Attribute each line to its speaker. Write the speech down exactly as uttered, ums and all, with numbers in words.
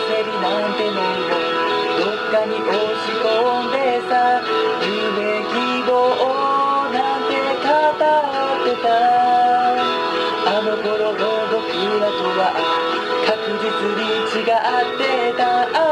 Speaker 1: りなんてねえよ、どっかに押し込んでさ、夢希望なんて語ってた。あの頃の僕らとは確実に違ってた。